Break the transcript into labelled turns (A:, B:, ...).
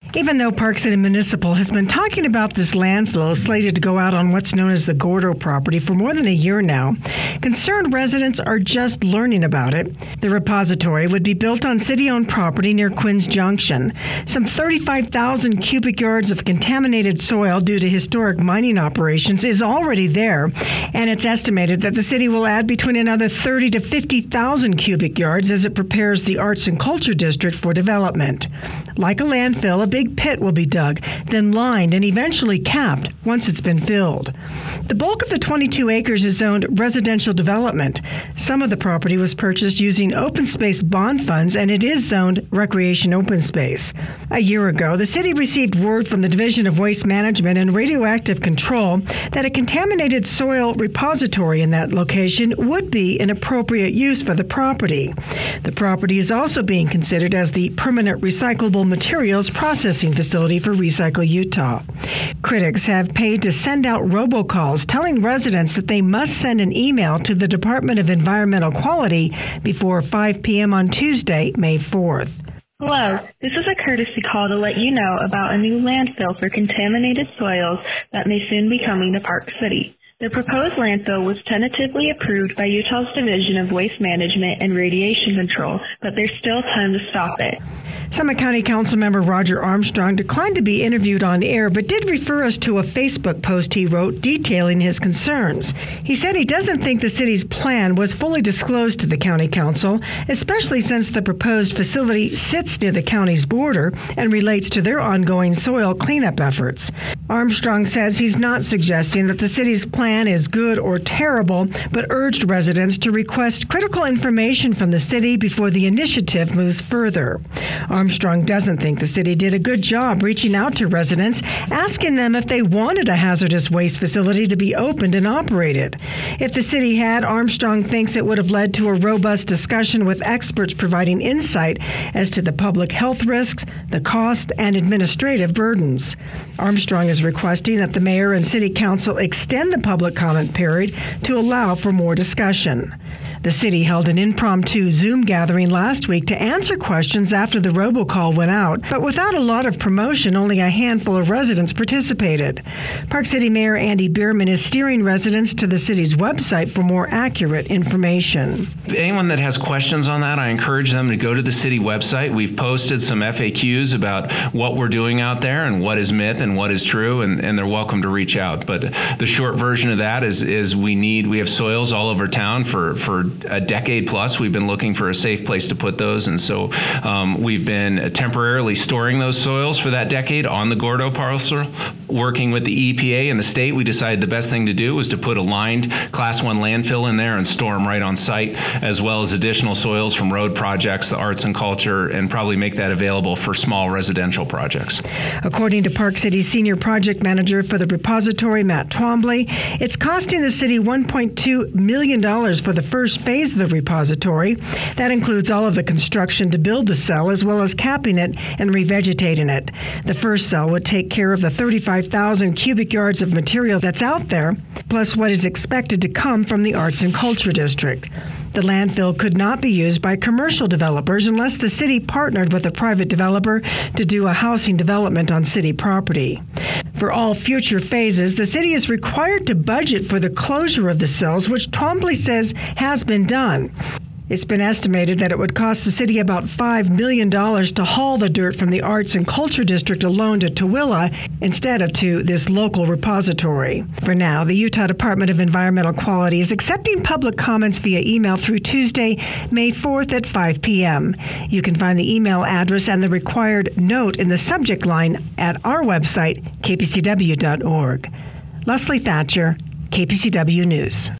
A: Even though Park City Municipal has been talking about this landfill slated to go out on what's known as the Gordo property for more than a year now, concerned residents are just learning about it. The repository would be built on city-owned property near Quinns Junction. Some 35,000 cubic yards of contaminated soil due to historic mining operations is already there, and it's estimated that the city will add between another 30 to 50,000 cubic yards as it prepares the Arts and Culture District for development. Like a landfill, a big pit will be dug, then lined and eventually capped once it's been filled. The bulk of the 22 acres is zoned residential development. Some of the property was purchased using open space bond funds, and it is zoned recreation open space. A year ago, the city received word from the Division of Waste Management and Radioactive Control that a contaminated soil repository in that location would be an appropriate use for the property. The property is also being considered as the permanent recyclable materials processing facility for Recycle Utah. Critics have paid to send out robocalls telling residents that they must send an email to the Department of Environmental Quality before 5 p.m. on Tuesday, May 4th.
B: Hello, this is a courtesy call to let you know about a new landfill for contaminated soils that may soon be coming to Park City. The proposed landfill was tentatively approved by Utah's Division of Waste Management and Radiation Control, but there's still time to stop it.
A: Summit County Councilmember Roger Armstrong declined to be interviewed on air, but did refer us to a Facebook post he wrote detailing his concerns. He said he doesn't think the city's plan was fully disclosed to the county council, especially since the proposed facility sits near the county's border and relates to their ongoing soil cleanup efforts. Armstrong says he's not suggesting that the city's plan is good or terrible, but urged residents to request critical information from the city before the initiative moves further. Armstrong doesn't think the city did a good job reaching out to residents, asking them if they wanted a hazardous waste facility to be opened and operated. If the city had, Armstrong thinks it would have led to a robust discussion with experts providing insight as to the public health risks, the cost, and administrative burdens. Armstrong is requesting that the mayor and city council extend the public comment period to allow for more discussion. The city held an impromptu Zoom gathering last week to answer questions after the robocall went out, but without a lot of promotion, only a handful of residents participated. Park City Mayor Andy Bierman is steering residents to the city's website for more accurate information.
C: Anyone that has questions on that, I encourage them to go to the city website. We've posted some FAQs about what we're doing out there and what is myth and what is true, and they're welcome to reach out. But the short version of that is we have soils all over town for a decade plus. We've been looking for a safe place to put those, and so we've been temporarily storing those soils for that decade on the Gordo parcel. Working with the EPA and the state, we decided the best thing to do was to put a lined Class 1 landfill in there and store them right on site, as well as additional soils from road projects, the arts and culture, and probably make that available for small residential projects. According
A: to Park City's senior project manager for the repository, Matt Twombly, it's costing the city $1.2 million for the first phase of the repository. That includes all of the construction to build the cell, as well as capping it and revegetating it. The first cell would take care of the 35,000 cubic yards of material that's out there, plus what is expected to come from the Arts and Culture District. The landfill could not be used by commercial developers unless the city partnered with a private developer to do a housing development on city property. For all future phases, the city is required to budget for the closure of the cells, which Twombly says has been done. It's been estimated that it would cost the city about $5 million to haul the dirt from the Arts and Culture District alone to Tooele instead of to this local repository. For now, the Utah Department of Environmental Quality is accepting public comments via email through Tuesday, May 4th at 5 p.m. You can find the email address and the required note in the subject line at our website, kpcw.org. Leslie Thatcher, KPCW News.